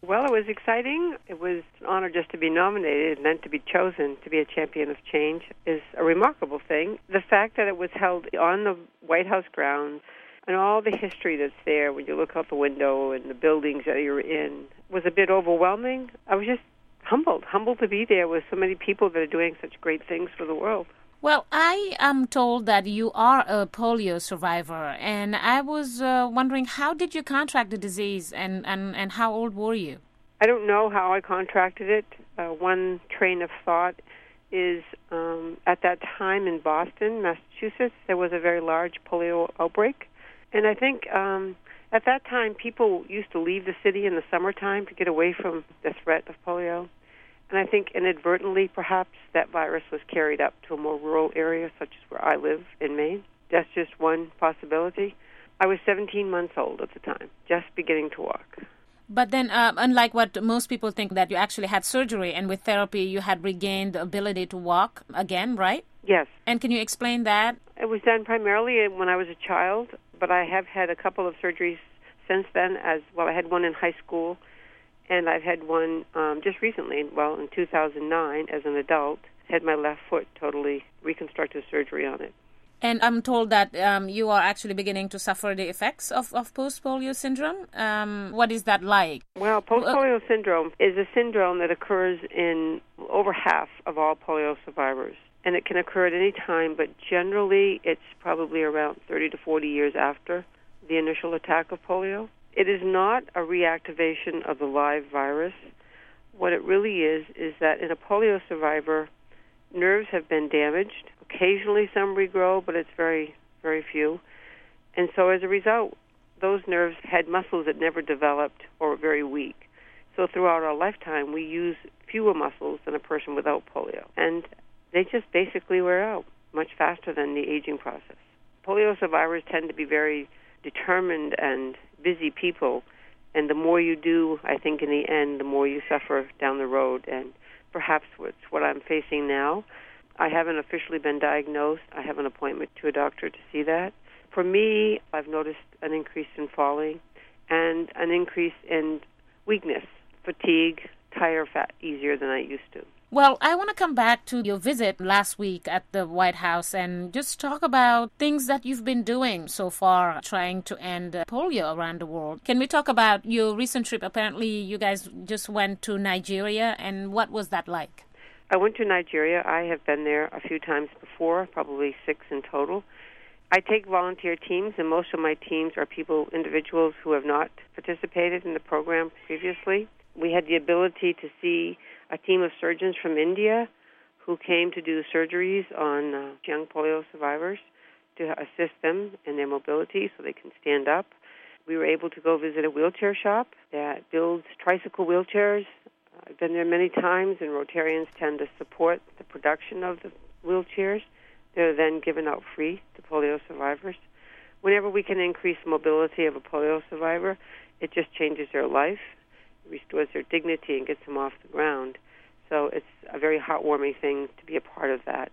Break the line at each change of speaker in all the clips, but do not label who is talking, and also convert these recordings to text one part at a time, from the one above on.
Well, it was exciting. It was an honor just to be nominated and then to be chosen to be a champion of change is a remarkable thing. The fact that it was held on the White House grounds and all the history that's there when you look out the window and the buildings that you're in was a bit overwhelming. I was just humbled to be there with so many people that are doing such great things for the world.
Well, I am told that you are a polio survivor, and I was wondering, how did you contract the disease, and how old were you?
I don't know how I contracted it. One train of thought is at that time in Boston, Massachusetts, there was a very large polio outbreak. And I think at that time people used to leave the city in the summertime to get away from the threat of polio. And I think inadvertently, perhaps, that virus was carried up to a more rural area, such as where I live in Maine. That's just one possibility. I was 17 months old at the time, just beginning to walk.
But then, unlike what most people think, that you actually had surgery, and with therapy you had regained the ability to walk again, right?
Yes.
And can you explain that?
It was done primarily when I was a child, but I have had a couple of surgeries since then as well. I had one in high school, and I've had one just recently, in 2009, as an adult. Had my left foot totally reconstructive surgery on it.
And I'm told that you are actually beginning to suffer the effects of post-polio syndrome. What is that like?
Well, post-polio syndrome is a syndrome that occurs in over half of all polio survivors. And it can occur at any time, but generally it's probably around 30 to 40 years after the initial attack of polio. It is not a reactivation of the live virus. What it really is that in a polio survivor, nerves have been damaged. Occasionally some regrow, but it's very, very few. And so as a result, those nerves had muscles that never developed or were very weak. So throughout our lifetime, we use fewer muscles than a person without polio. And they just basically wear out much faster than the aging process. Polio survivors tend to be very determined and busy people, and the more you do, I think in the end, the more you suffer down the road. And perhaps it's what I'm facing now. I haven't officially been diagnosed. I have an appointment to a doctor to see that. For me, I've noticed an increase in falling and an increase in weakness, fatigue, tire fat easier than I used to.
Well, I want to come back to your visit last week at the White House and just talk about things that you've been doing so far trying to end polio around the world. Can we talk about your recent trip? Apparently, you guys just went to Nigeria, and what was that like?
I went to Nigeria. I have been there a few times before, probably 6 in total. I take volunteer teams, and most of my teams are individuals who have not participated in the program previously. We had the ability to see a team of surgeons from India who came to do surgeries on young polio survivors to assist them in their mobility so they can stand up. We were able to go visit a wheelchair shop that builds tricycle wheelchairs. I've been there many times, and Rotarians tend to support the production of the wheelchairs. They're then given out free to polio survivors. Whenever we can increase the mobility of a polio survivor, it just changes their life, restores their dignity, and gets them off the ground. So it's a very heartwarming thing to be a part of that.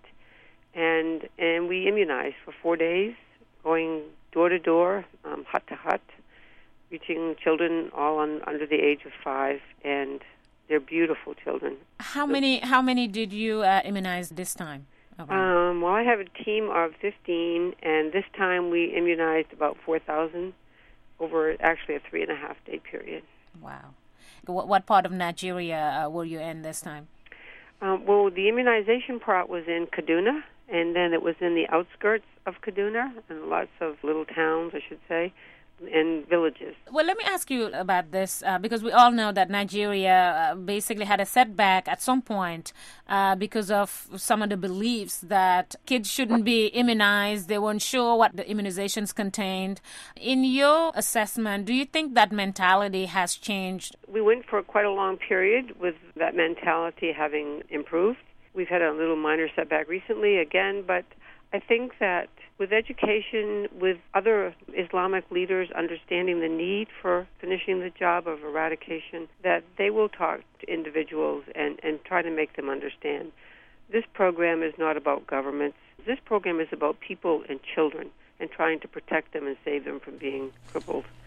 And we immunized for 4 days, going door to door, hut to hut, reaching children all under the age of 5, and they're beautiful children.
How many did you immunize this time?
Well, I have a team of 15, and this time we immunized about 4,000 over actually a 3.5-day period.
Wow. What part of Nigeria were you in this time?
Well, the immunization part was in Kaduna, and then it was in the outskirts of Kaduna, and lots of little towns, I should say, and villages.
Well, let me ask you about this, because we all know that Nigeria basically had a setback at some point because of some of the beliefs that kids shouldn't be immunized. They weren't sure what the immunizations contained. In your assessment, do you think that mentality has changed?
We went for quite a long period with that mentality having improved. We've had a little minor setback recently again, but I think that with education, with other Islamic leaders understanding the need for finishing the job of eradication, that they will talk to individuals and try to make them understand. This program is not about governments. This program is about people and children and trying to protect them and save them from being crippled.